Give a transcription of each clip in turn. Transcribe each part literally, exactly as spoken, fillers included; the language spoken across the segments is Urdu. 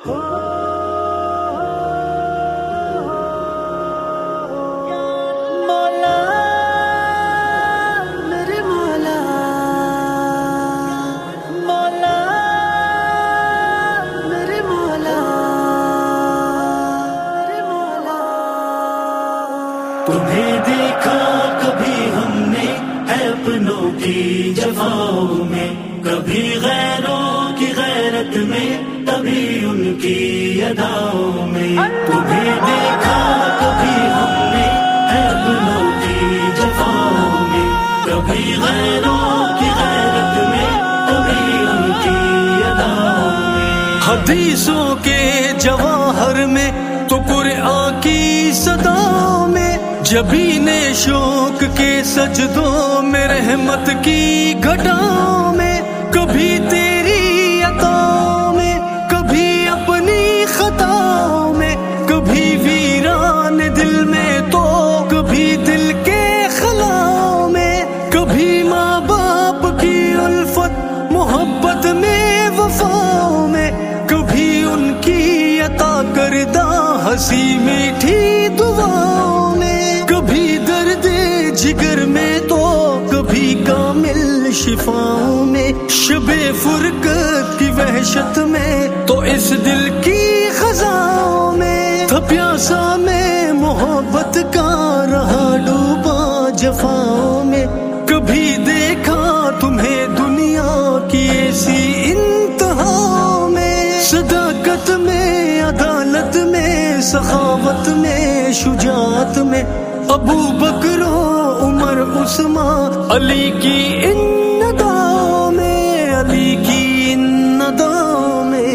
تمہیں دیکھا کبھی ہم نے اپنوں کی جفاؤں میں، کبھی غیروں کی غیرت میں، کبھی ان کی اداؤں میں. تمہیں دیکھا کبھی ہم نے اپنوں کی جفاؤں میں، کبھی غیروں کی غیرت میں، کبھی ان کی اداؤں میں. حدیثوں کے جواہر میں تو قرآن کی صداؤں میں، جبین شوق کے سجدوں میں، رحمت کی گھٹاؤں میں، کبھی تیری عطاؤں میں، کبھی اپنی خطاؤں میں، کبھی ویران دل میں تو کبھی دل کے خلاؤں میں، کبھی ماں باپ کی الفت محبت میں وفاؤں میں، کبھی ان کی عطا کردہ ہنسی میٹھی دعاؤں میں، کبھی درد جگر میں تو کبھی کامل شفاؤں میں، شب فرقت کی وحشت میں تو اس دل کی خزاؤں میں، تھا پیاسا میں محبت کا رہا ڈوبا جفاؤں میں. کبھی دیکھا تمہیں دنیا کی ایسی انتہاؤں میں، صداقت میں، عدالت میں، سخاوت میں، شجاعت میں، ابو بکر و عمر عثمان علی کی ان نداؤں میں، علی کی ان نداؤں میں.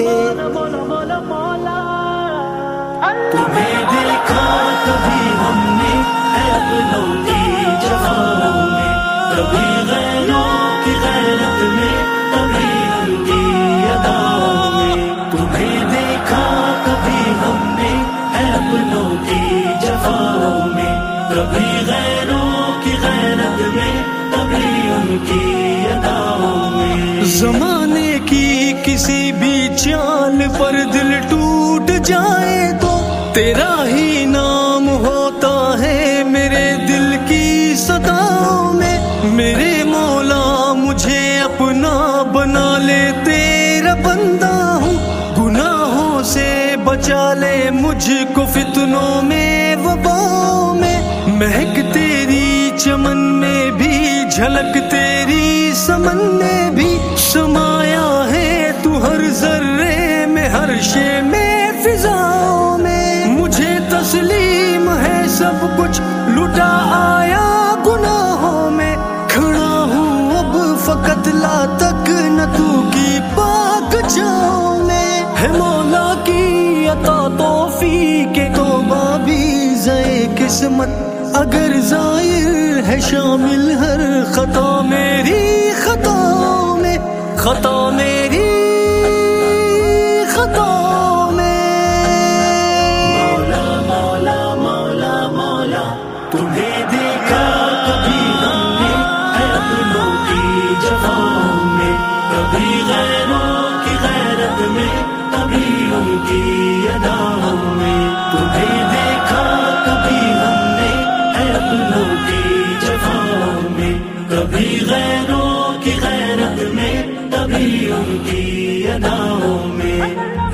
تمہیں دیکھا کبھی ہم نے اپنوں کی جفاؤں میں، کبھی غیروں کی غیرت میں، کبھی ان کی اداؤں میں. تمہیں دیکھا کبھی ہم نے اپنوں کی جفاؤں میں، کبھی غیروں کی غیرت میں، کبھی ان کی اداؤں میں. زمانے کی کسی بھی چال پر دل ٹوٹ جائے تو تیرا ہی نام ہوتا ہے میرے دل کی صداؤں میں. میرے مولا مجھے اپنا بنا لے، تیرا بندہ ہوں، گناہوں سے بچا لے مجھ کو فتنوں میں وباؤں میں. مہک تیری چمن میں بھی، جھلک تیری سمن میں بھی، سمایا ہے تو ہر ذرے میں، ہر شے میں، فضاؤں میں. مجھے تسلیم ہے سب کچھ، لٹا آیا گناہوں میں، کھڑا ہوں اب فقط لا تک نہ تو کی پاک جاؤں میں. ہے مولا کی عطا توفیق توبہ بھی زے قسمت، اگر ظاہر ہے شامل ہر خطا میری خطاؤں میں، خطا میری خطاؤں میں. مولا مولا مولا مولا تمہیں دیکھا کبھی ہم نے اپنوں کی جفاؤں میں، کبھی غیروں کی غیرت میں، کبھی ان کی اداؤں میں. تمہیں دیکھا کبھی ہم نے اپنوں کی جفاؤں میں، کبھی غیروں کی غیرت میں، کبھی ان کی اداؤں میں.